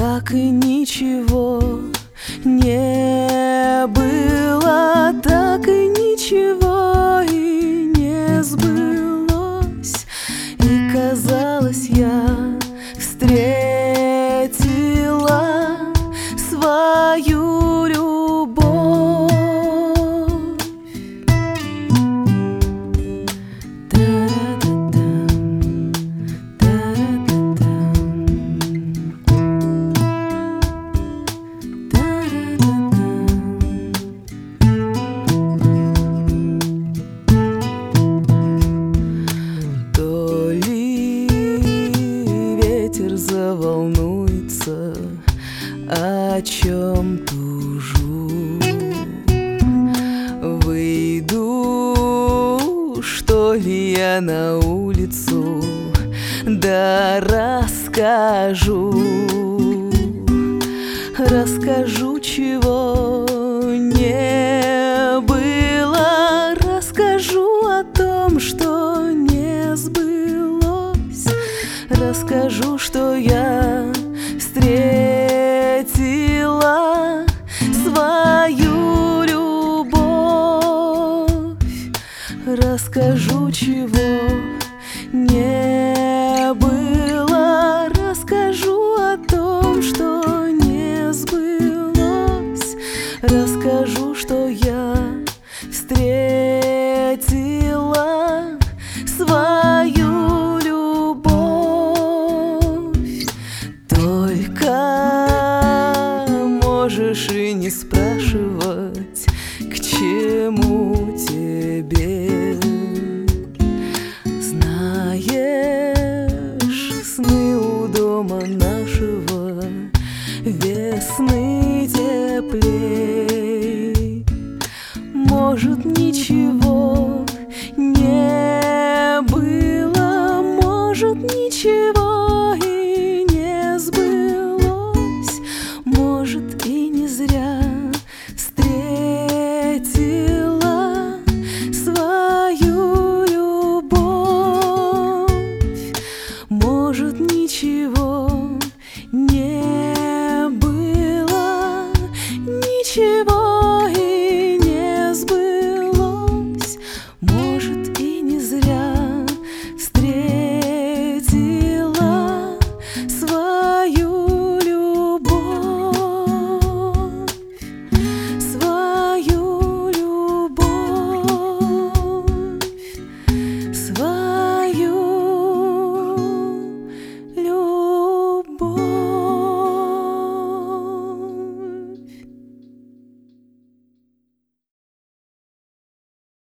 так и ничего не было, так и ничего и не сбылось. И казалось, я встретила свою любовь. То ли ветер заволнуется, о чем тужу, выйду, что ли, я на улицу, да расскажу, чего не было, расскажу о том, что не сбылось, расскажу, что я встретила свою любовь, расскажу, чего не было, расскажу о том, что не сбылось, расскажу, что я встретила свою любовь. Только можешь и не спрашивать, к чему тебе. Знаешь, сны у дома нашего весны теплей. Может, ничего не было, может, ничего и не сбылось, может, и не зря встретила свою любовь. Может, ничего